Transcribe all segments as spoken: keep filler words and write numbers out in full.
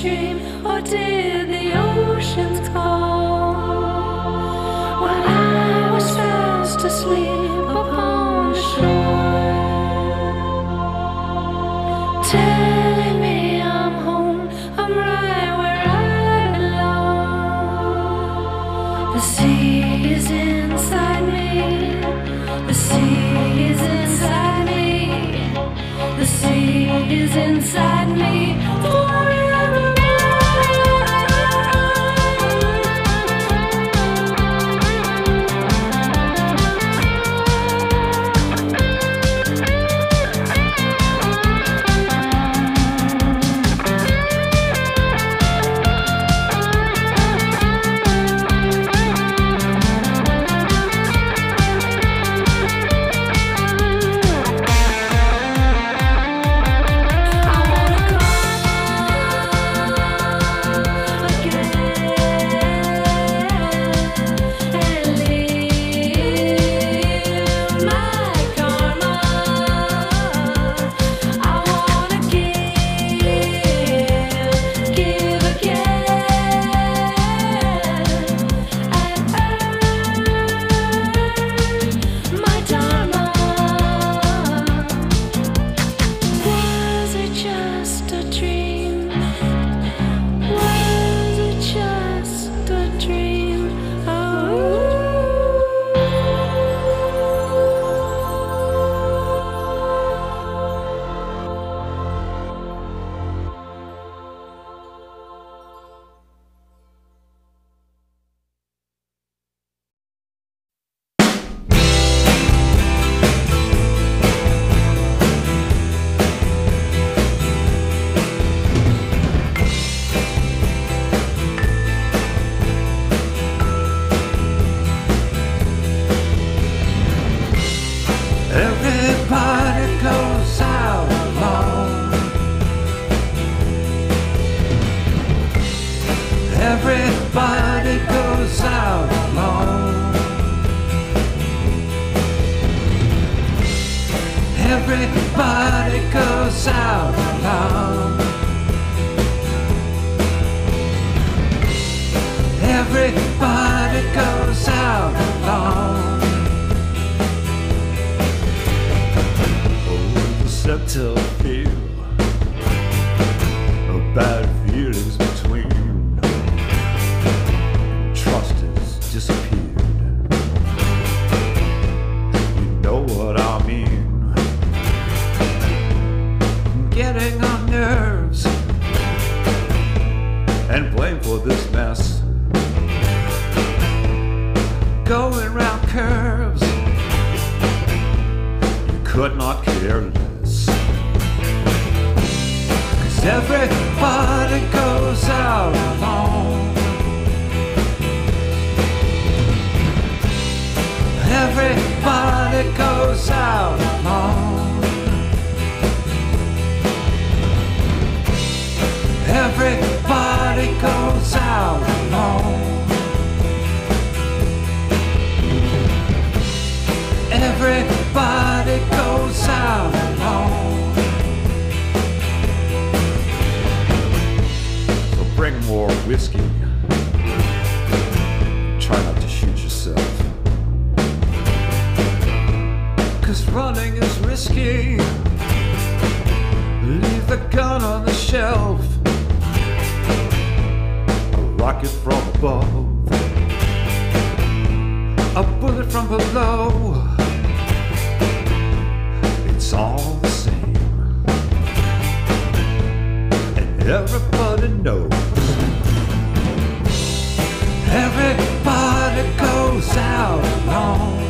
dream, or did the oceans call? While I was fast asleep upon the shore, telling me I'm home, I'm right where I belong. The sea is inside me, the sea is inside me, the sea is inside me forever. Everybody goes out alone. Everybody goes out alone. Everybody goes out alone. Everybody goes out alone. Subtle feel of bad feelings between. Trust has disappeared. You know what I mean. Getting on nerves and blame for this mess. Going round curves, you could not care less. Everybody goes out alone. Everybody goes out alone. Everybody goes out alone. Everybody goes out alone. Bring more whiskey. Try not to shoot yourself, 'cause running is risky. Leave the gun on the shelf. A rocket from above, a bullet from below. It's all the same, and everybody knows. Everybody goes out alone.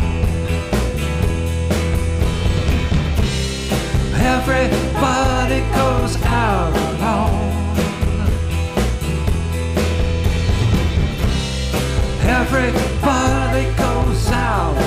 Everybody goes out alone. Everybody goes out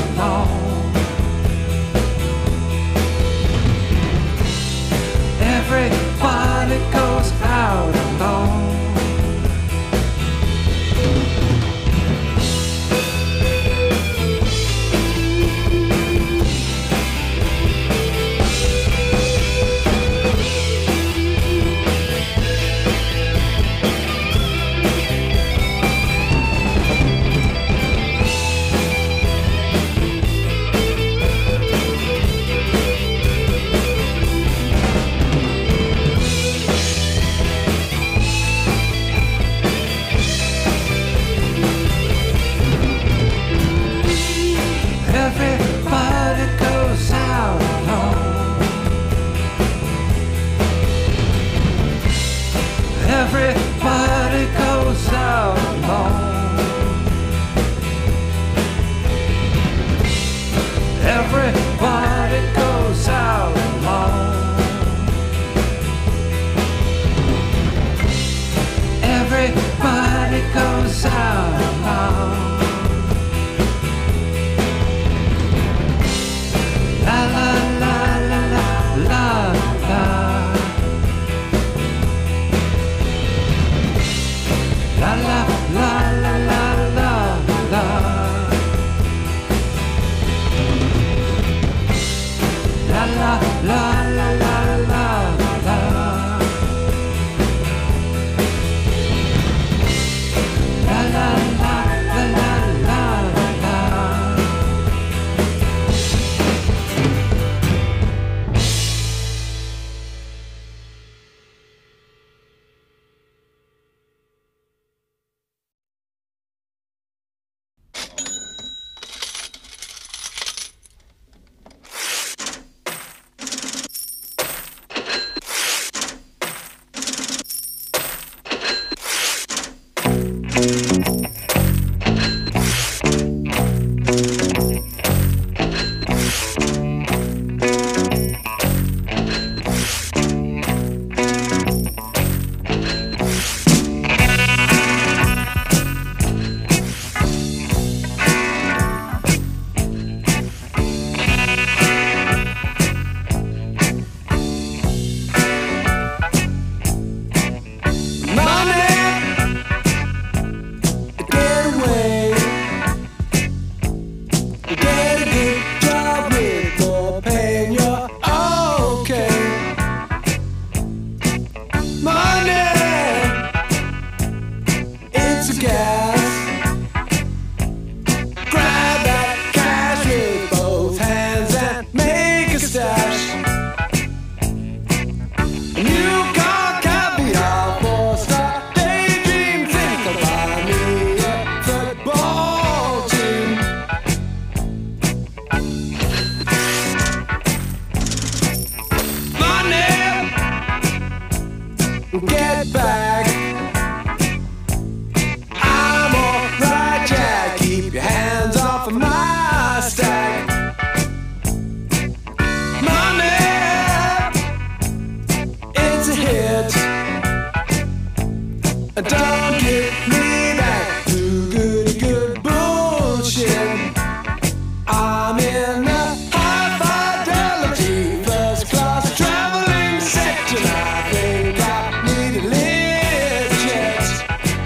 Don't give me that too good, good bullshit. I'm in a high fidelity first class traveling section. I think I need a lift jet.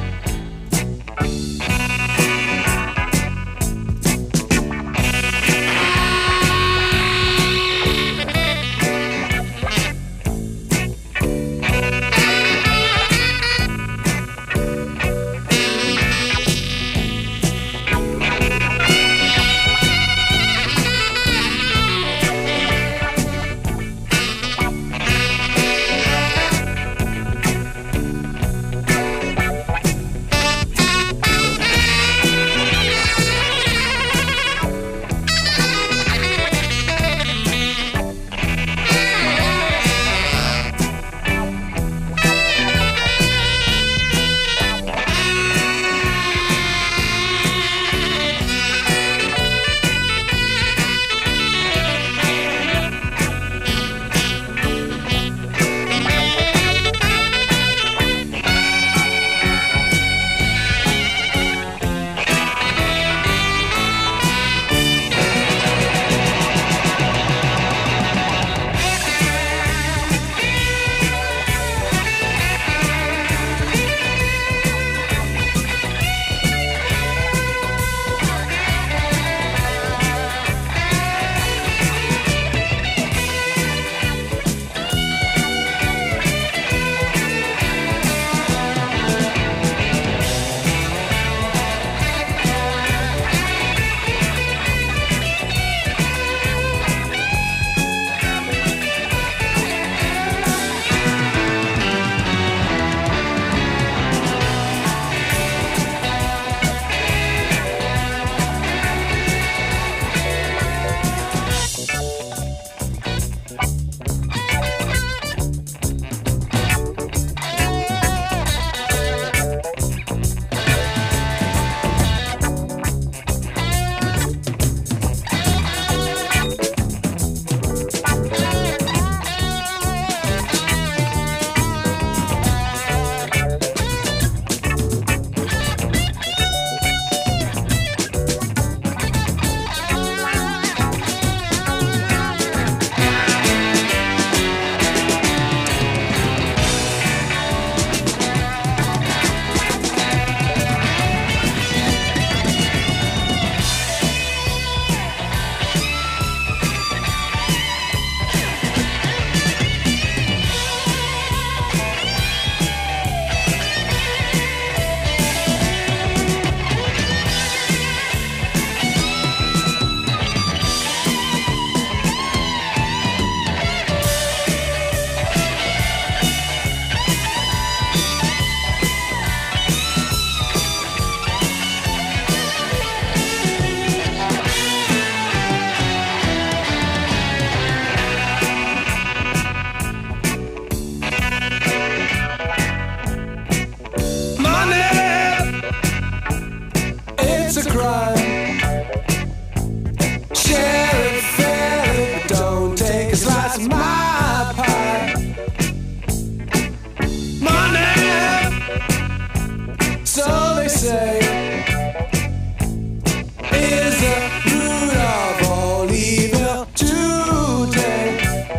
It's a crime. Share it fairly, but don't take a slice of my pie. Money, so they say, is the root of all evil today.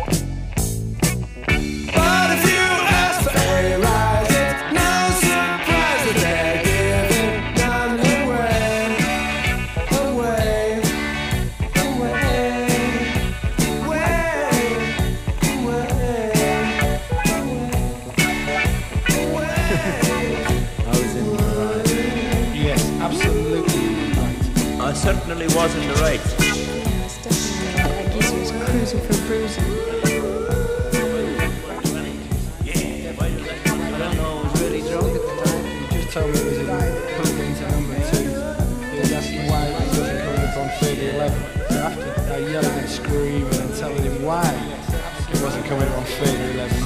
But if you ask for a rise, it's no surprise that they're giving none away, away, away, away, away. I was in the right. Yes, absolutely right. I certainly was in the right. Yeah, it's definitely right. That geezer was cruising for bruising. I don't know, I was really drunk at the time. He just told me it was in plugged into number two. He was asking why it wasn't coming up on thirty eleven. So after I yelling and screaming and telling him why it wasn't coming up on thirty eleven.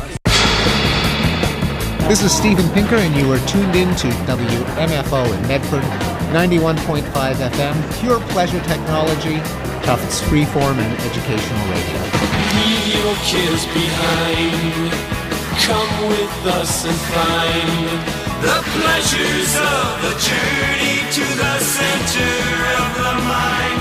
This is Stephen Pinker, and you are tuned in to W M F O in Medford, ninety-one point five F M, pure pleasure technology, Tufts freeform and educational radio. Leave your kids behind. Come with us and find the place. pleasures of the journey to the center of the mind.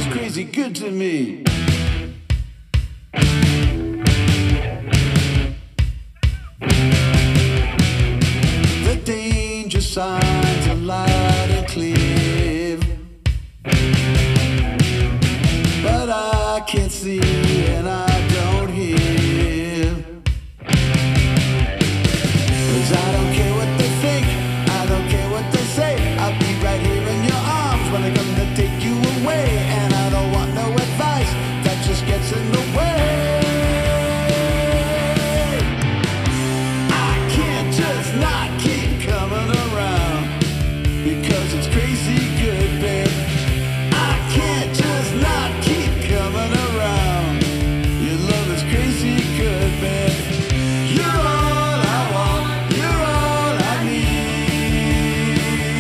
good to me. signs are loud and clear, but I can't see and I don't hear. 'Cause I don't care what they think, I don't care what they say. I'll be right here in your arms when I come to take you away. And I don't want no advice, that just gets in the way. I can't just not keep coming around, because it's crazy good, babe. I can't just not keep coming around. Your love is crazy good, babe. You're all I want, you're all I need.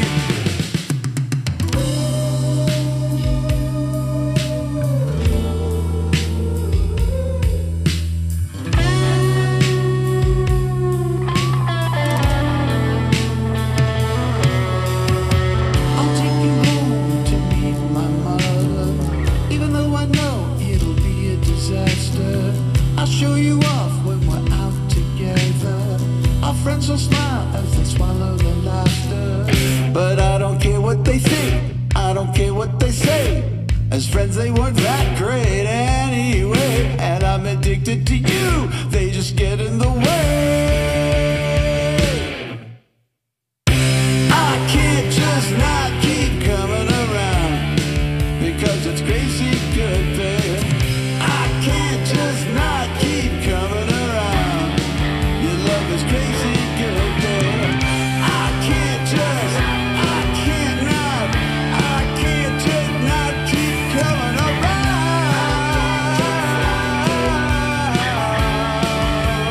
I'll take you home to meet my mother, even though I know it'll be a disaster. I'll show you off when we're out together. Our friends will smile as they swallow their laughter. But I don't care what they think, I don't care what they say. As friends they weren't that great anyway. And I'm addicted to you, they just get in the way. I can't just not keep coming around, because it's crazy good, babe. I can't just not keep coming around. Your love is crazy good, babe. I can't just, I can't not, I can't just not keep coming around.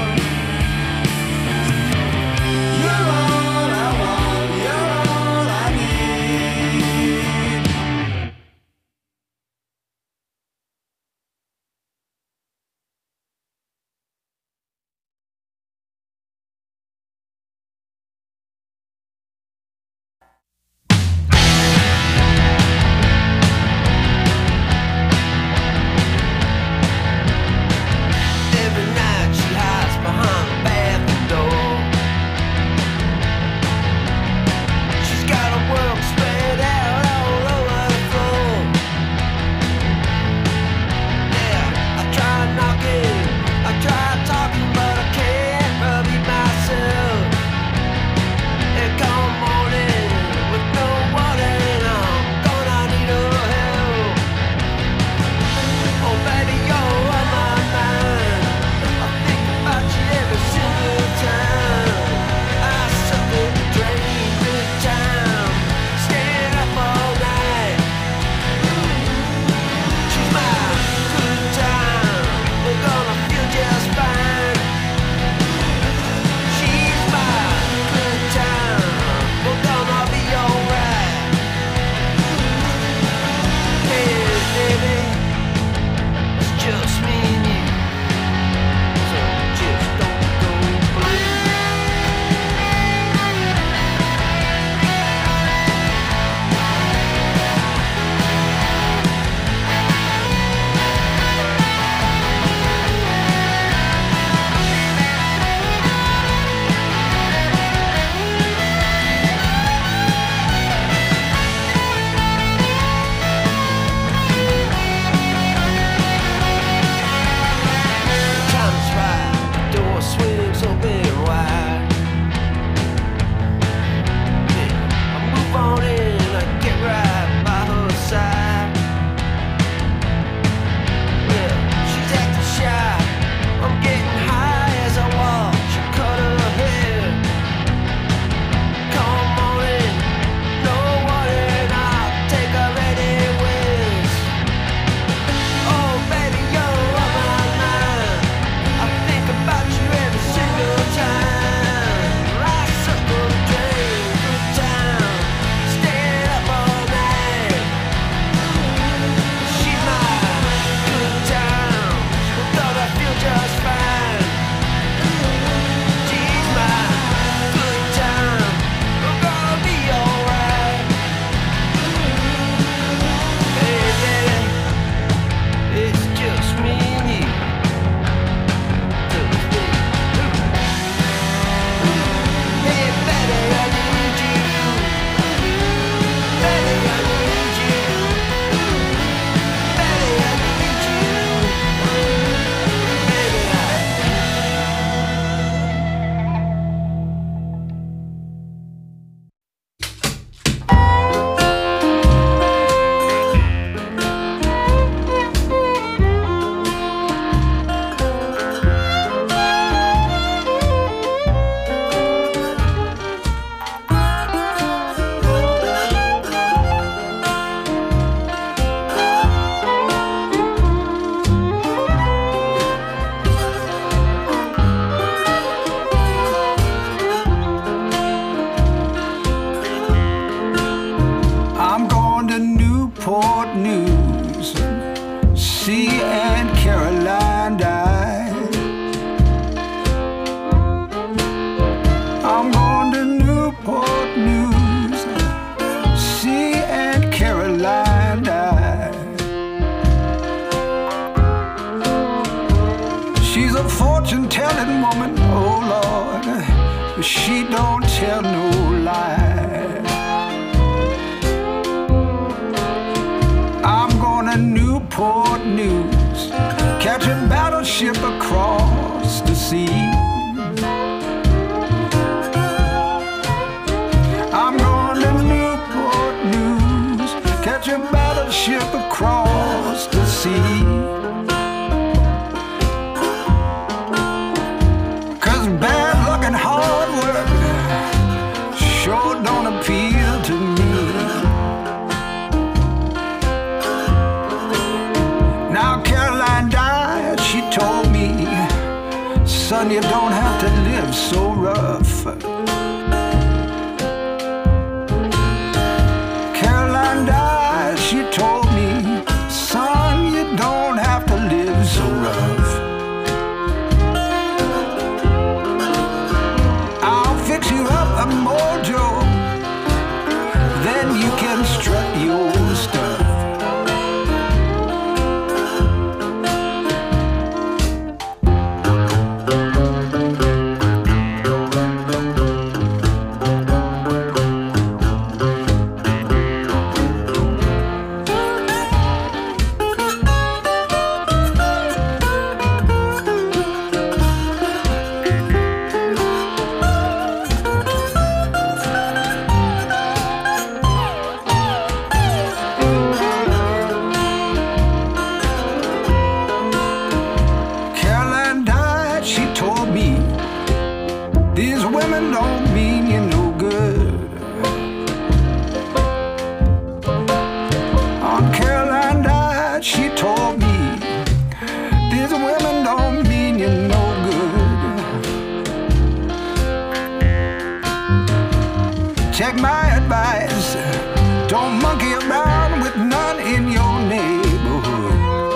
woman, oh Lord, she don't tell no lie. I'm going to Newport News, catch a battleship across the sea. I'm going to Newport News, catch a battleship across the sea. Cause bad luck and hard work sure don't appeal to me. Now Caroline died, she told me, son, you don't have to live so rough. Caroline died, she told me, son, you don't have to live so rough. I'll fix you up a mojo, then you can strut your stuff. Take my advice, don't monkey around with none in your neighborhood.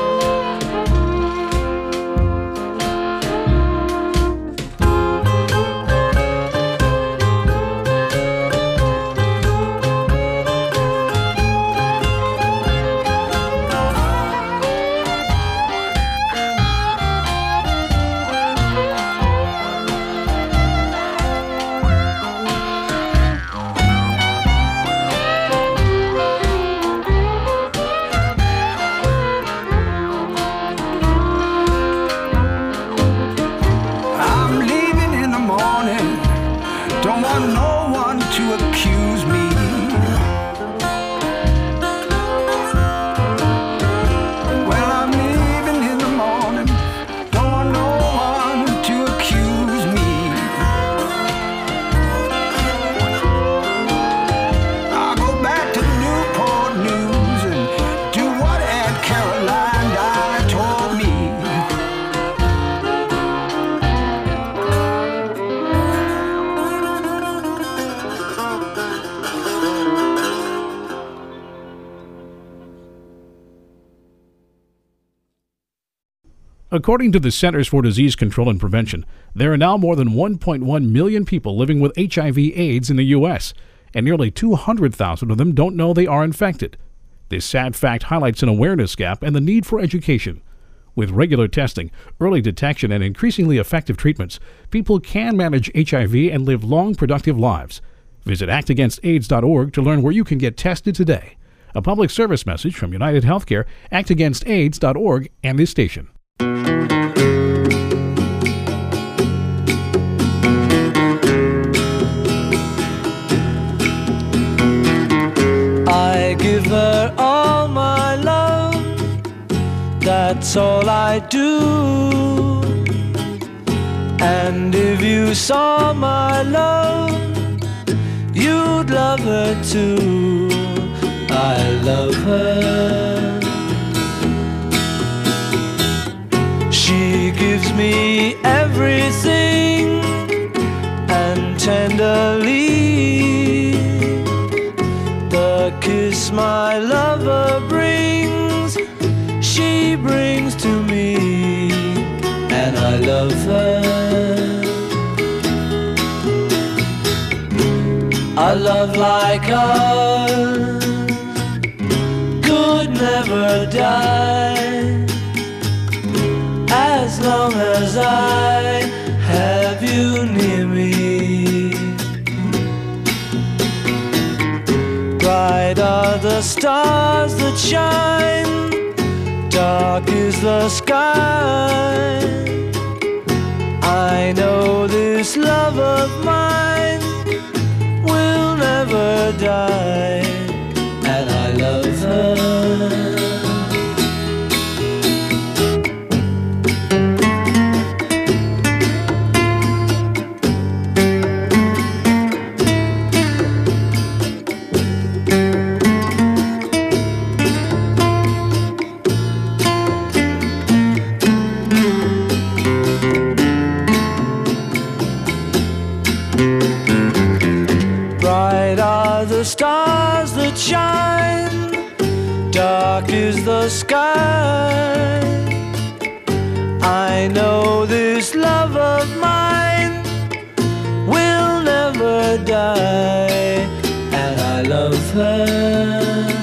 According to the Centers for Disease Control and Prevention, there are now more than one point one million people living with H I V AIDS in the U S, and nearly two hundred thousand of them don't know they are infected. This sad fact highlights an awareness gap and the need for education. With regular testing, early detection, and increasingly effective treatments, people can manage H I V and live long, productive lives. Visit act against AIDS dot org to learn where you can get tested today. A public service message from United Healthcare, act against AIDS dot org, and this station. I give her all my love, that's all I do. And if you saw my love, you'd love her too. I love her. She gives me everything, and tenderly the kiss my lover brings, she brings to me, and I love her. A love like ours could never die, as long as I have stars that shine, dark is the sky. I know this love of mine will never die, and I love her. The stars that shine, dark is the sky. I know this love of mine will never die, and I love her.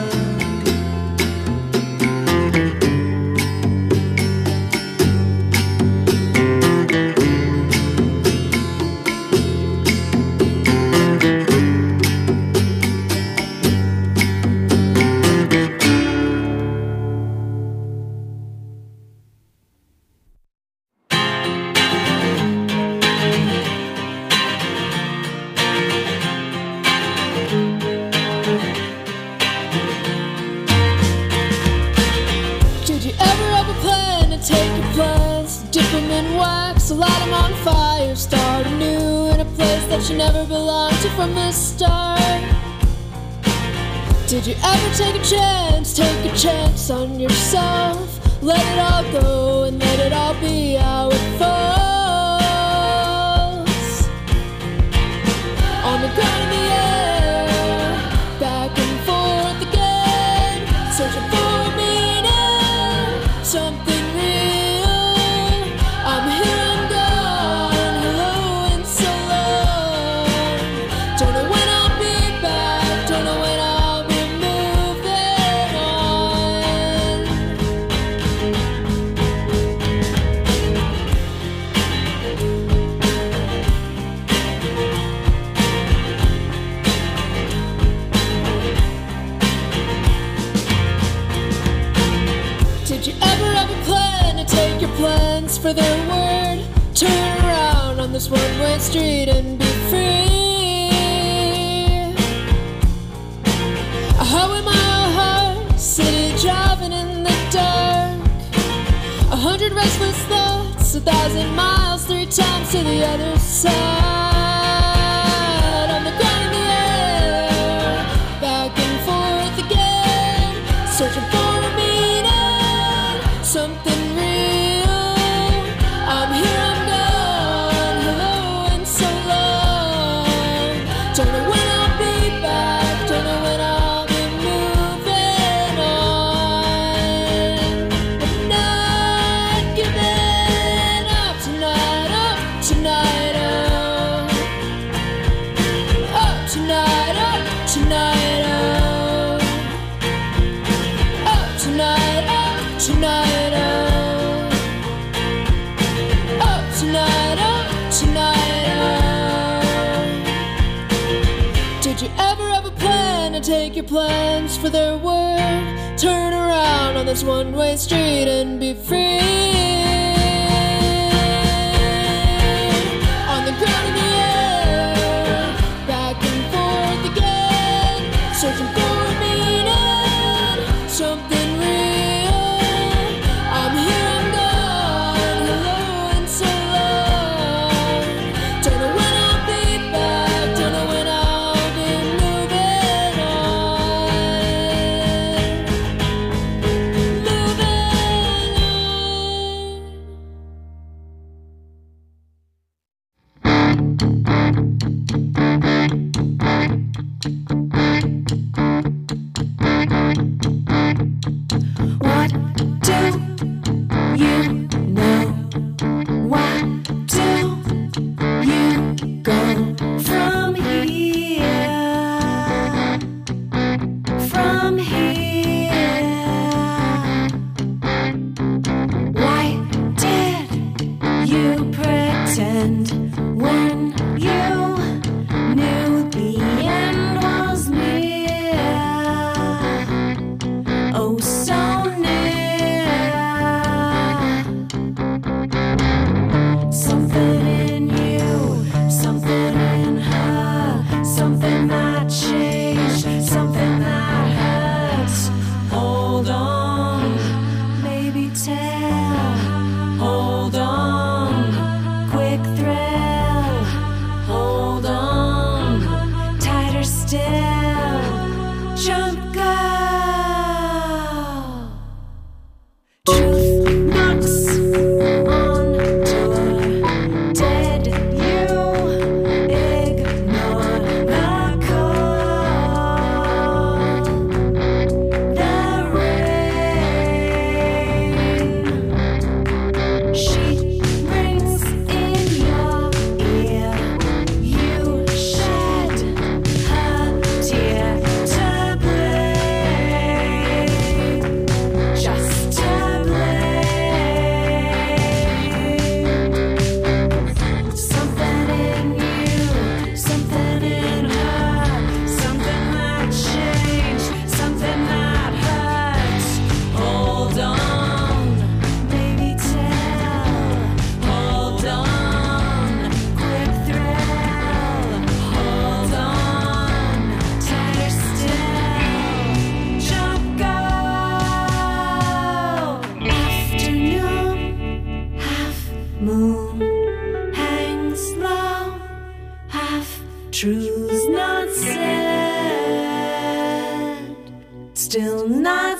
You never belonged to from the start. Did you ever take a chance, take a chance on yourself? Let it all go and let it all be how it falls. On the ground in the air, back and forth again, searching for a meaning, something real. I'm here, I'm gone, hello and so long. Don't know when I'll be back, don't know when I'll be moving on. Did you ever have a plan to take your plans for their word? Turn around on this one-way street and be free. A highway-mile heart, city driving in the dark. A hundred restless thoughts, a thousand miles, three times to the other side. On the ground in the air, back and forth again, searching for a meaning, something real. I'm here, I'm gone, hello and so long. Don't know when I'll be back, don't know when I'll be moving on. But not giving up tonight, up tonight, up. Up tonight, up tonight, up. Up tonight, up tonight, up. Up tonight, up tonight, up. Did you ever have a plan to take your plans for their word? Turn around on this one-way street and be free. On the ground in the air, back and forth again, searching for a meaning, something real. I'm here, I'm gone, hello and so long. Don't know when I'll be back, don't know when I'll be moving on. thrill. Hold on, tighter still. Jump, go. Truth knocks on door. Dead, you ignore the call. The rain. She rings in your ear. You shed her tear to blame, just to blame. Something in you, something in her, something that changed, something that hurts. Hold on, baby, tell. Hold on, quick thrill. Hold on, tighter still. Jump, go. Afternoon, half moon hangs low, half truths not said, still not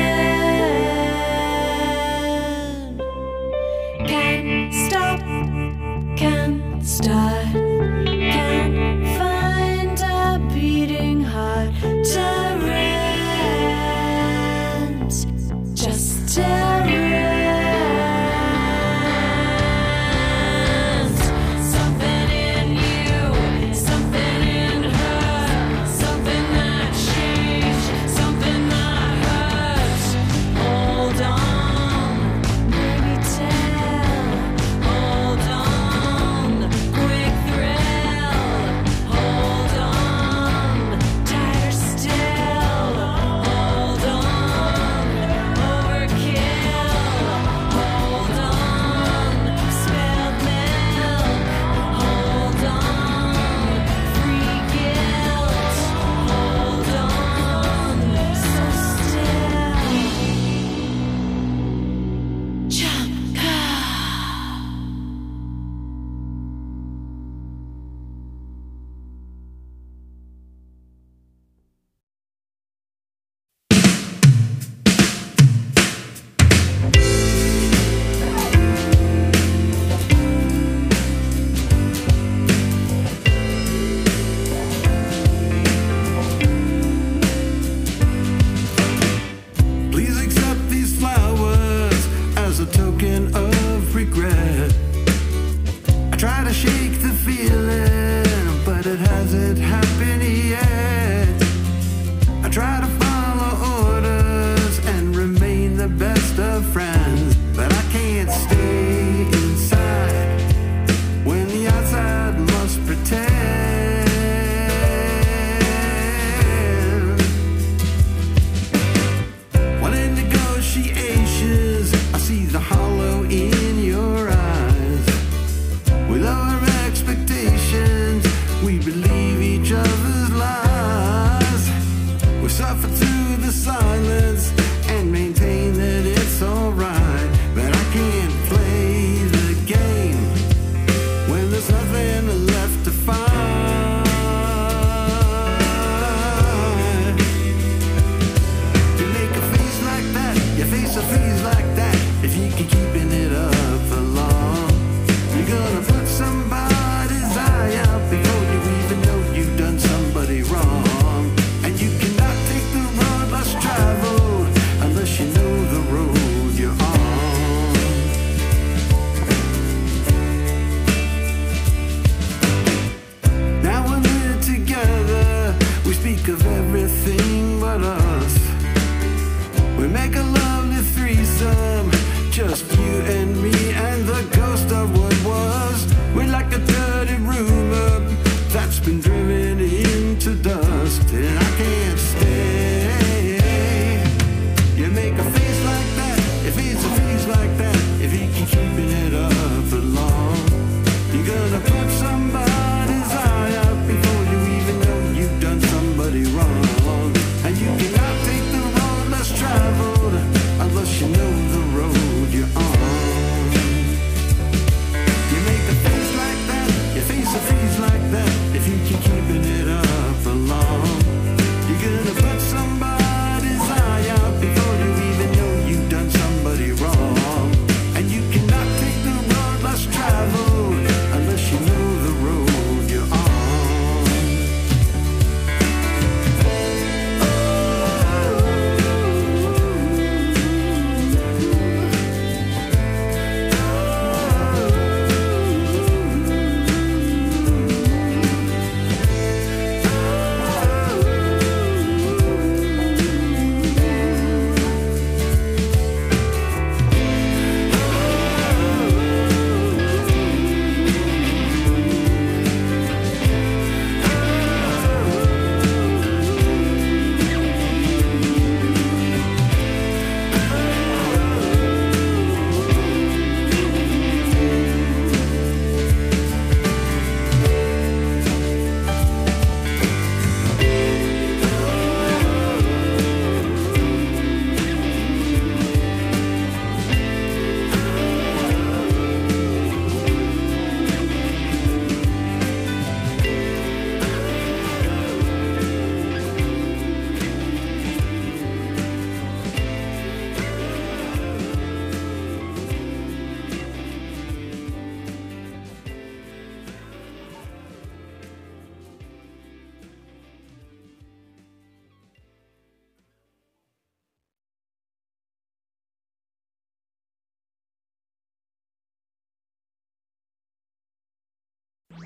said. Can't stop, can't start, can't find a beating heart to rent, just to rent. Something in you, something in her, something that changed, something that hurts. Hold on, baby, tell. Hold on, quick thrill. Hold on, tighter still. Hold on, overkill. Hold on, spilled milk. Hold on, free guilt. Hold on, so still. Jump, go. Please accept these flowers as a token of regret. I try to shake the feeling, but it hasn't happened yet. I try to follow orders and remain the best of friends, but I can't stay inside when the outside must pretend. When in negotiations, I see the hollow in your eyes. We lower expectations, we believe each other's lies. We suffer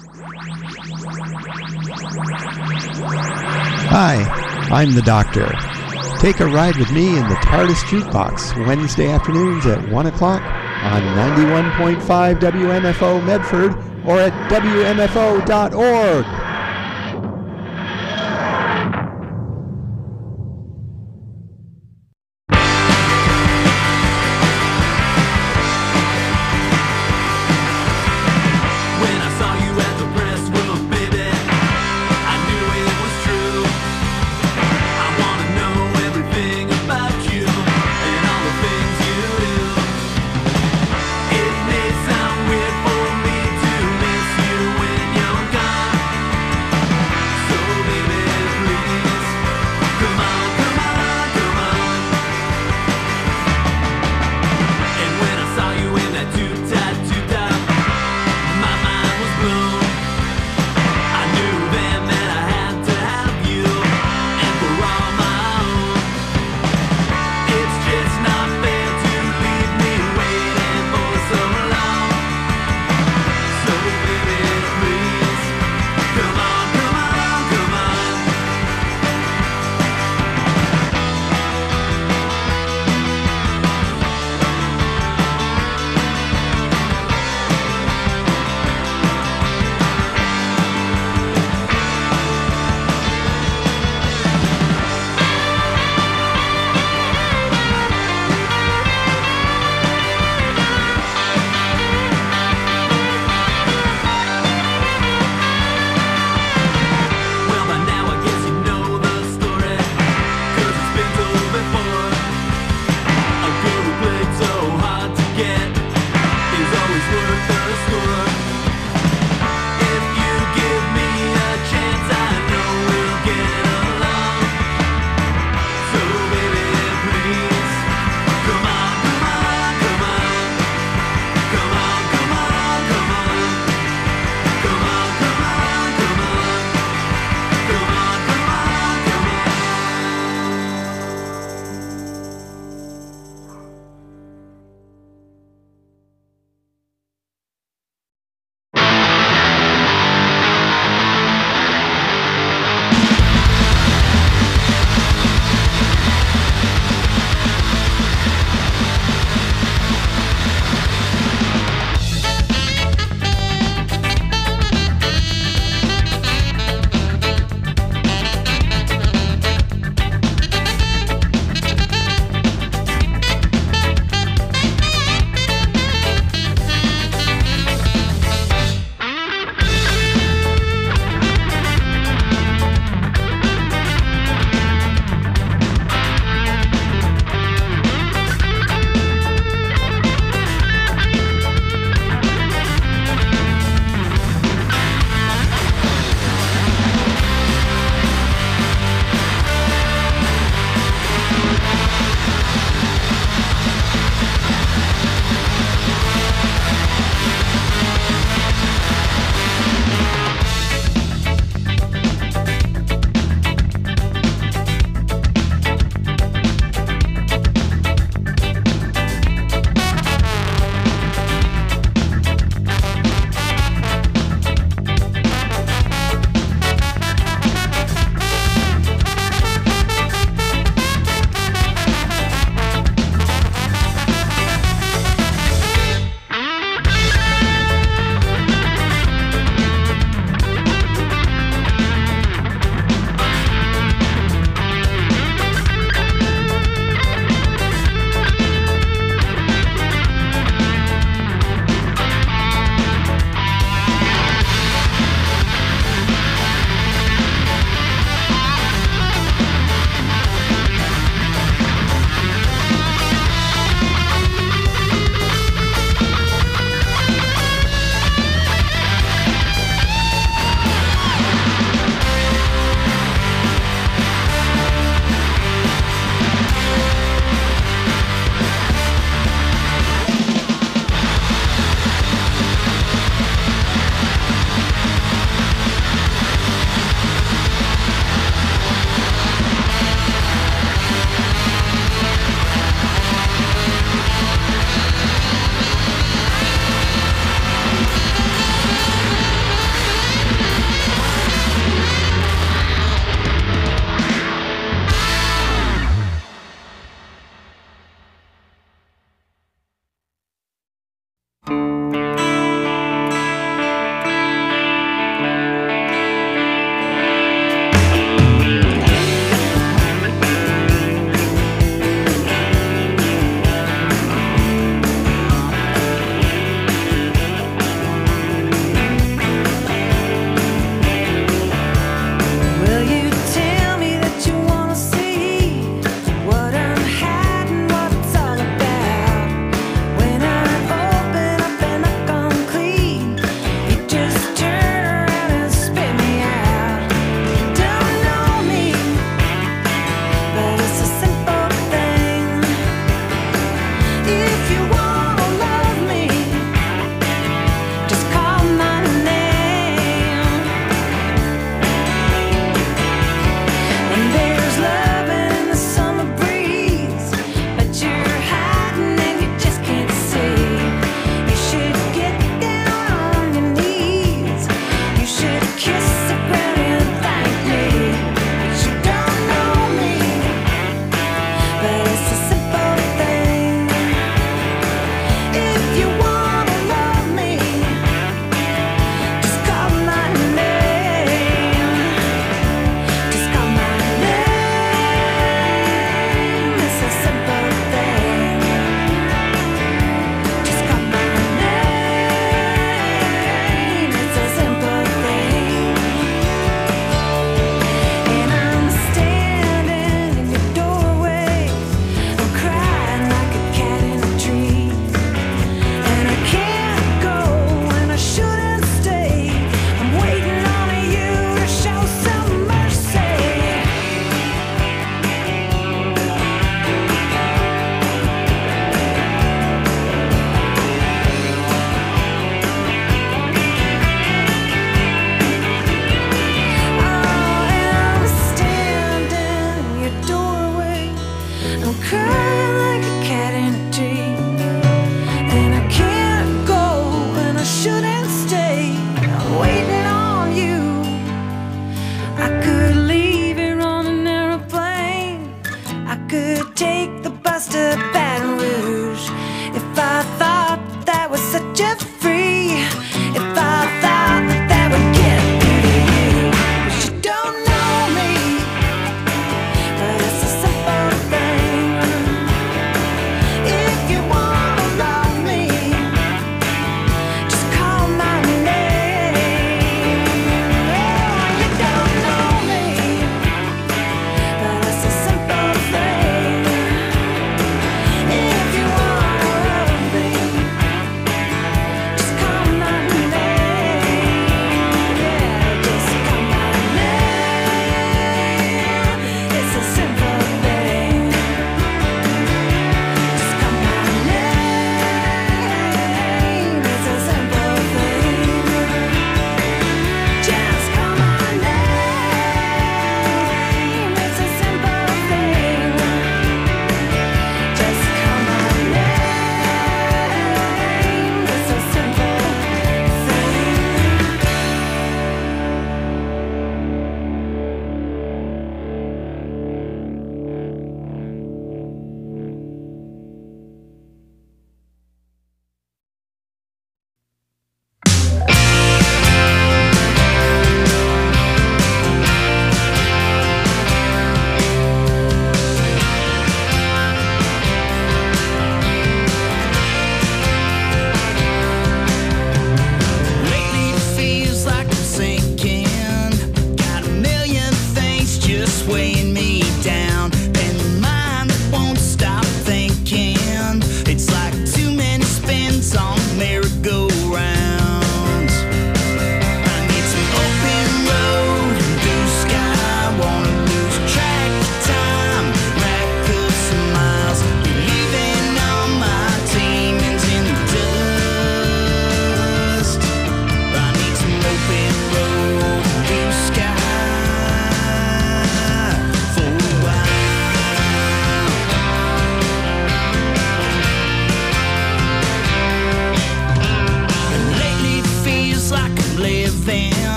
Hi, I'm the Doctor. Take a ride with me in the TARDIS Jukebox Wednesday afternoons at one o'clock on ninety-one point five W M F O Medford or at W M F O dot org. It may sound weird for me to miss you when you're gone.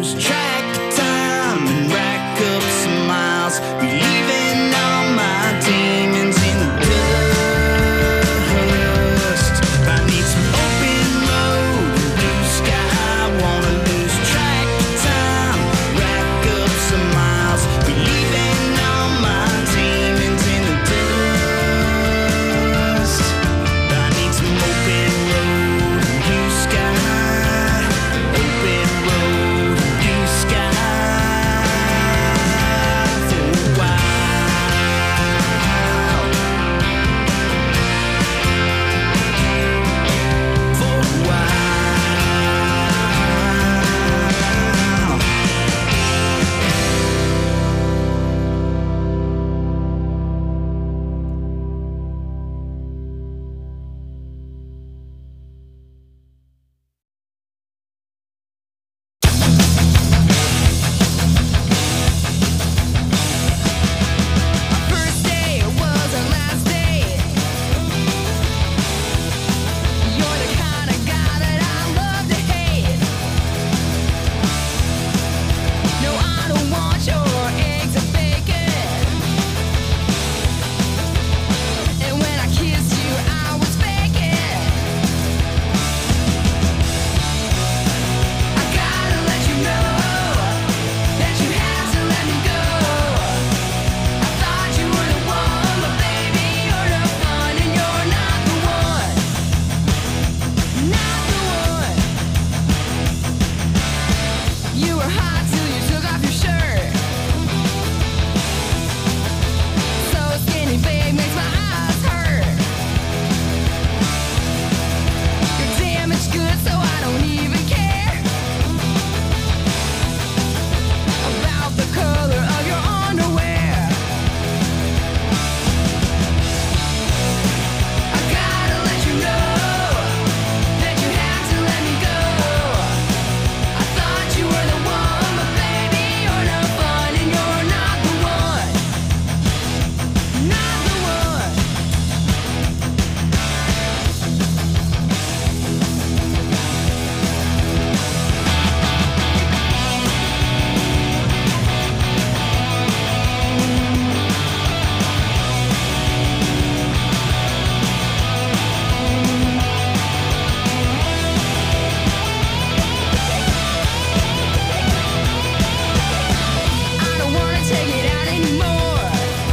lose track of time and rack up some miles, be leaving all my demons in the dust. I need some open road and blue sky. Wanna lose track of time, rack up some miles, be leaving all my demons in the dust. I need some open road and blue sky. Open road and blue sky for a while. For a while. First day was our last day. You're the kind of guy that I love to hate. No, I don't want your eggs and bacon. And when I kissed you, I was faking. I gotta let you know that you had to let me go. I thought you were the one, but baby, you're no fun and you're not the one. Not the one. You were hot till you took off your shirt. So skinny, babe, makes my eyes hurt. You're damaged goods, so I don't even care about the color of your underwear. I gotta let you know that you had to let me go. I thought you were the one, but baby, you're no fun and you're not the one. Not the one. I don't wanna take it out anymore.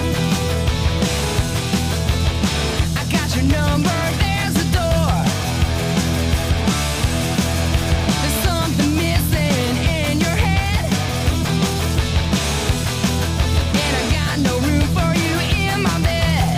I got your number, there's the door. There's something missing in your head, and I got no room for you in my bed.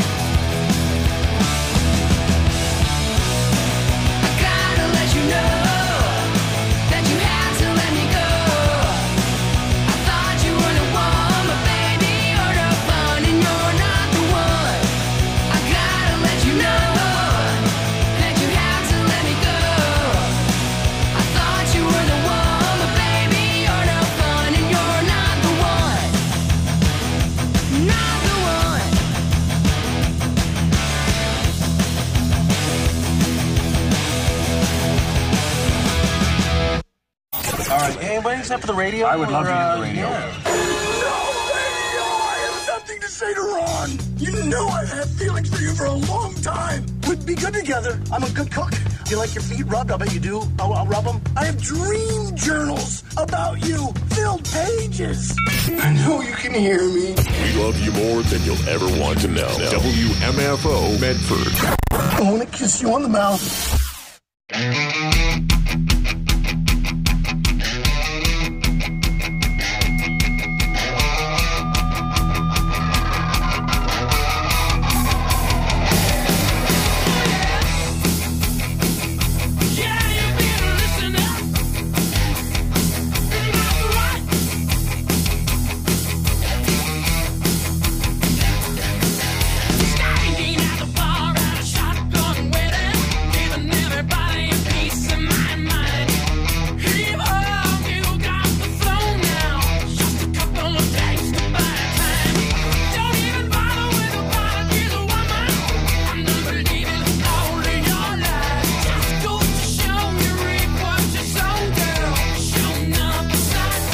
I gotta let you know that you had to let me go. I thought you were the one, but baby, you're no fun and you're not the one. I gotta let you know that you had to let me go. I thought you were the one, but baby, you're no fun and you're not the one. Not the one. All right, anybody except for the radio? I would love to hear the radio. I have something to say to Ron. You know I've had feelings for you for a long time. We'd be good together. I'm a good cook. You like your feet rubbed? I bet you do. I'll, I'll rub them. I have dream journals about you, filled pages. I know you can hear me. We love you more than you'll ever want to know. W M F O Medford. I want to kiss you on the mouth.